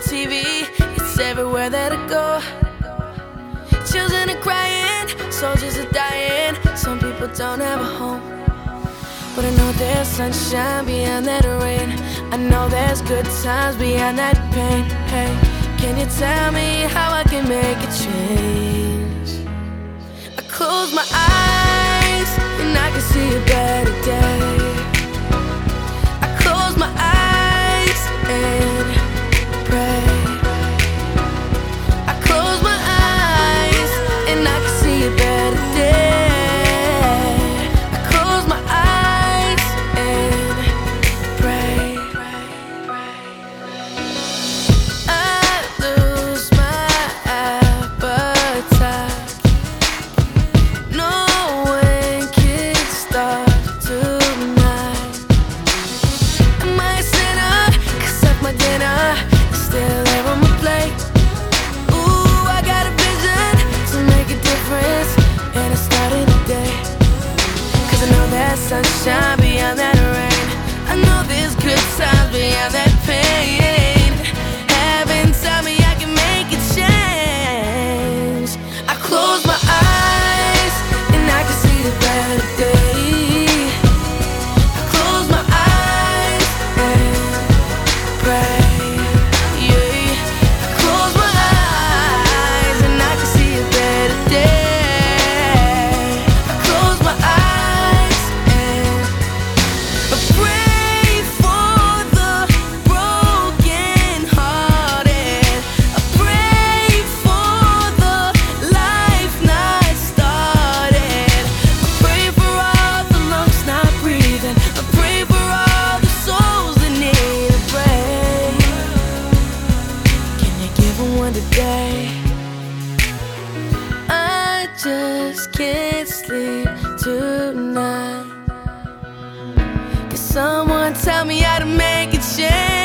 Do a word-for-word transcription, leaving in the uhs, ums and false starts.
T V, it's everywhere that I go. Children are crying, soldiers are dying. Some people don't have a home, but I know there's sunshine beyond that rain. I know there's good times beyond that pain. Hey, can you tell me how I can make a change? I close my eyes and I can see a better day. I close my eyes and pray. I close my eyes and I can see a better day. I close my eyes and pray. I lose my appetite. No one can stop tonight. Am I a sinner? 'Cause of my dinner is still there on my plate. Ooh, I got a vision to make a difference, and it started today. 'Cause I know there's sunshine beyond that rain. I know there's good times beyond that pain. Heaven tell me I can make a change. I close my eyes and I can see a better day. I close my eyes and pray. Yeah. I close my eyes and I can see a better day. I close my eyes and I pray for the broken hearted. I pray for the life not started. I pray for all the lungs not breathing. I pray for all the souls that need a break. Can you give them one today? I just can't sleep tonight. Can someone tell me how to make a change?